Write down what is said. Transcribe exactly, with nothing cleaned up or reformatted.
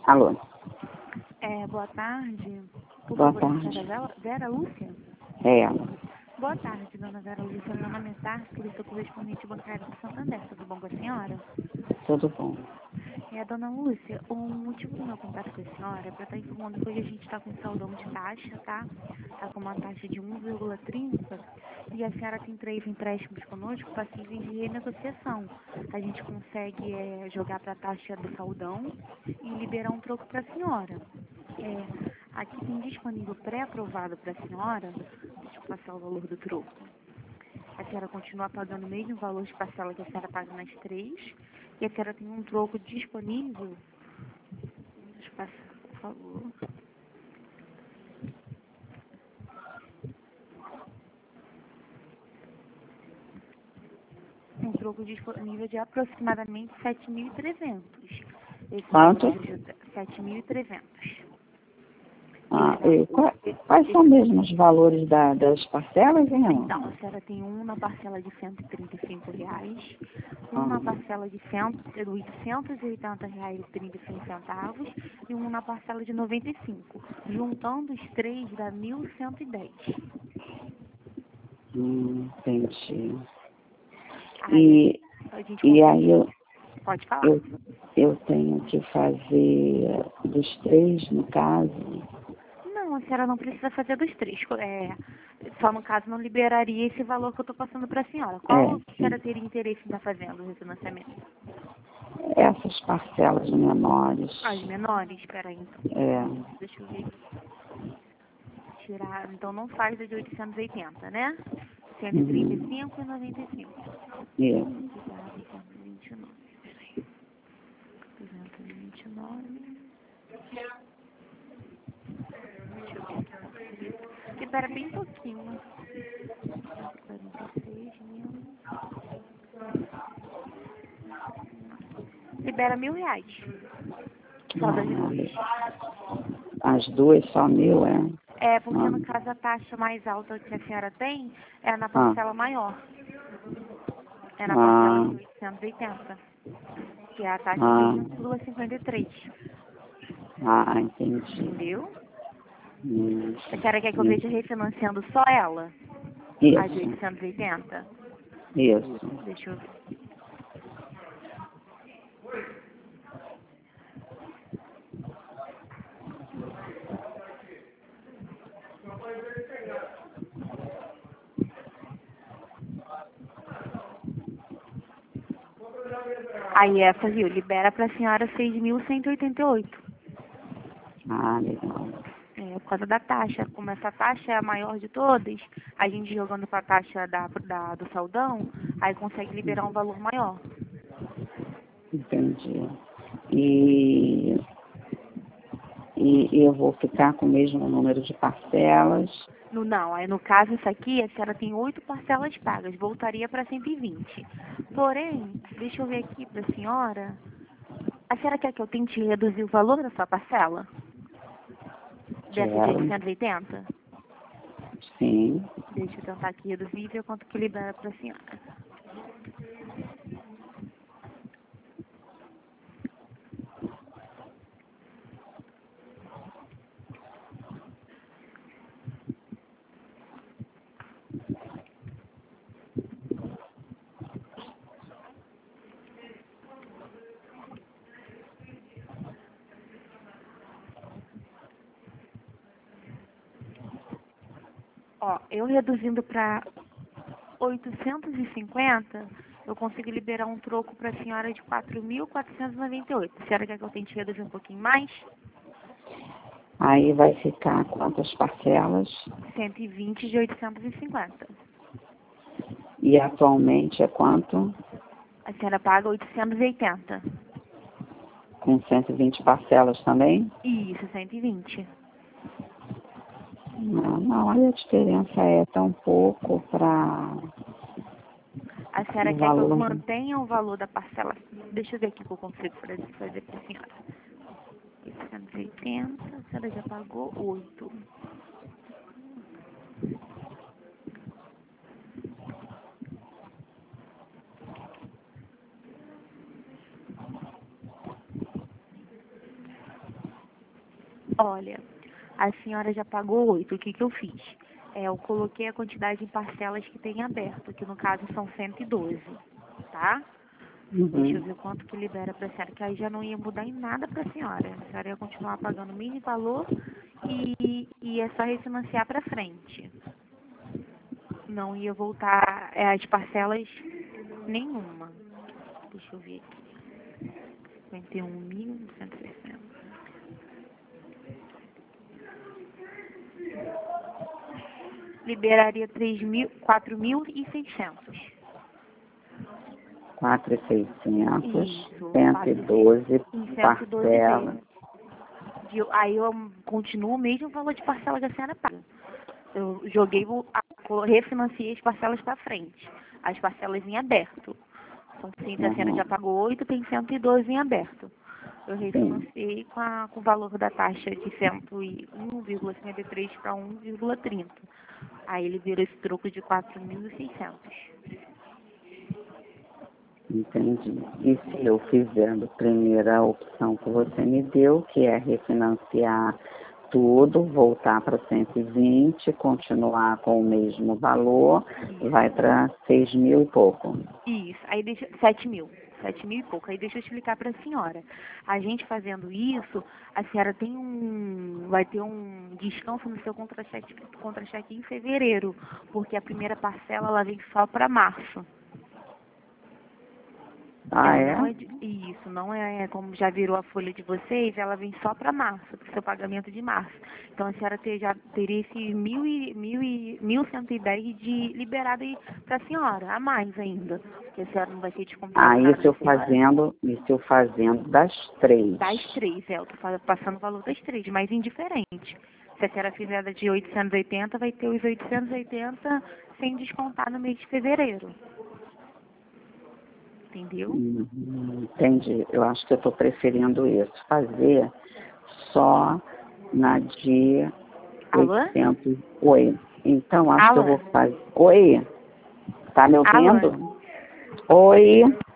Alô? É, boa tarde. Por Boa favor, tarde. senhora Vera Lúcia? É ela. Boa tarde, dona Vera Lúcia. Meu nome é Tarso, eu sou correspondente bancária do Santander. Tudo bom com a senhora? Tudo bom. É, dona Lúcia, o motivo do meu contato com a senhora é para estar informando que hoje a gente está com saldão de taxa, tá? Está com uma taxa de um vírgula trinta e a senhora tem três empréstimos conosco passíveis de renegociação. A gente consegue é, jogar para a taxa do saldão e liberar um troco para a senhora. É, aqui tem disponível pré-aprovado para a senhora, deixa eu passar o valor do troco. A senhora continua pagando o mesmo valor de parcela que a senhora paga nas três. E a senhora tem um troco disponível. Deixa eu passar, por favor. Um troco disponível de aproximadamente sete mil e trezentos. Esse Quanto? valor ajuda sete mil e trezentos. Ah, e qua- quais são mesmo os valores da- das parcelas, hein, Ana? Então, a senhora tem um na parcela de cento e trinta e cinco reais, um Ah. na parcela de cem, oitocentos e oitenta reais e trinta e cinco centavos e um na parcela de noventa e cinco. Juntando os três dá mil cento e dez. Hum, entendi. Aí, E, a gente e consegue... aí eu, Pode falar. eu, eu tenho que fazer dos três, no caso. Não, a senhora não precisa fazer dos três. É, só no caso não liberaria esse valor que eu estou passando para a senhora. Qual É, a sim. senhora teria interesse em estar fazendo o refinanciamento? Essas parcelas menores. As menores? Espera aí, então. É. Deixa eu ver aqui. Tirar, então não faz a de oitocentos e oitenta, né? cento e trinta e cinco e noventa e cinco. Isso. Tirar duzentos e vinte e nove. Peraí. duzentos e vinte e nove. Deixa eu ver aqui quanto seria. Libera bem pouquinho. cento e quarenta e seis mil. Libera mil reais. Só das duas. Ah, as duas só mil, é? É, porque Ah. no caso a taxa mais alta que a senhora tem é na Ah. parcela maior. É na parcela Ah. de oitocentos e oitenta. Que é a taxa de Ah. um vírgula cinquenta e três. Ah, entendi. Entendeu? Hum. A senhora quer que eu Hum. veja refinanciando só ela? A de Isso, oitocentos e oitenta? isso. Deixa eu ver. Aí essa, viu, libera pra senhora seis mil cento e oitenta e oito. Ah, legal. É, por causa da taxa. Como essa taxa é a maior de todas, a gente jogando com a taxa da, da, do saldão, aí consegue liberar um valor maior. Entendi. E, e eu vou ficar com o mesmo número de parcelas. No, não, aí no caso isso aqui, a senhora tem oito parcelas pagas, voltaria para cento e vinte. Porém, deixa eu ver aqui para a senhora, a senhora quer que eu tente reduzir o valor da sua parcela? Dessa de Quero. oitocentos e oitenta? Sim. Deixa eu tentar aqui reduzir e ver quanto que libera para a senhora. Ó, eu reduzindo para oitocentos e cinquenta, eu consigo liberar um troco para a senhora de quatro mil quatrocentos e noventa e oito. A senhora quer que eu tente reduzir um pouquinho mais? Aí vai ficar quantas parcelas? cento e vinte de oitocentos e cinquenta. E atualmente é quanto? A senhora paga oitocentos e oitenta. Com cento e vinte parcelas também? Isso, cento e vinte. Não, não, aí a diferença é tão pouco para A senhora o quer que eu valor. mantenha o valor da parcela? Deixa eu ver aqui o que eu consigo fazer fazer para a senhora. oitocentos e oitenta, a senhora já pagou oito. Olha, a senhora já pagou oito. O que que eu fiz? É, eu coloquei a quantidade em parcelas que tem aberto, que no caso são cento e doze, tá? Uhum. Deixa eu ver quanto que libera pra senhora, que aí já não ia mudar em nada pra senhora. A senhora ia continuar pagando o mínimo valor e, e é só refinanciar pra frente. Não ia voltar é, as parcelas nenhuma. Deixa eu ver aqui. cinquenta e um mil cento e sessenta. Liberaria três mil, quatro mil e seiscentos. quatro mil e seiscentos, Isso, cento e doze parcelas. De, aí eu continuo o mesmo valor de parcela que a senhora paga. Eu joguei, vou- a- refinanciei as parcelas para frente. As parcelas em aberto. Então, sim, se a senhora Uhum. já pagou oito, tem cento e doze em aberto. Eu Sim. refinanciei com, a, com o valor da taxa de cento e um vírgula cinquenta e três para um vírgula trinta. Aí ele vira esse troco de quatro mil e seiscentos. Entendi. E se eu fizer a primeira opção que você me deu, que é refinanciar tudo, voltar para cento e vinte, continuar com o mesmo valor, Isso. vai para seis mil e pouco. Isso, aí deixa sete mil, sete mil e pouco. Aí deixa eu explicar para a senhora. A gente fazendo isso, a senhora tem um, vai ter um descanso no seu contra-cheque, contra-cheque em fevereiro, porque a primeira parcela ela vem só para março. Ah, Ela é? não é de, isso, não é como já virou a folha de vocês, ela vem só para março, para o seu pagamento de março. Então a senhora ter, já teria esse mil e, mil e, mil cento e dez de liberado para a senhora, a mais ainda, porque a senhora não vai ter descontado Ah, nada isso eu da senhora. fazendo, isso eu fazendo das três. Das três, é, eu tô fa- passando o valor das três, mas indiferente. Se a senhora fizer da de oitocentos e oitenta, vai ter os oitocentos e oitenta sem descontar no mês de fevereiro. Entendeu? Hum, entendi. Eu acho que eu estou preferindo isso. Fazer só na de Alô? oitocentos. Oi. Então, acho que eu Alô? vou fazer. Oi? Tá me ouvindo? Alô? Oi?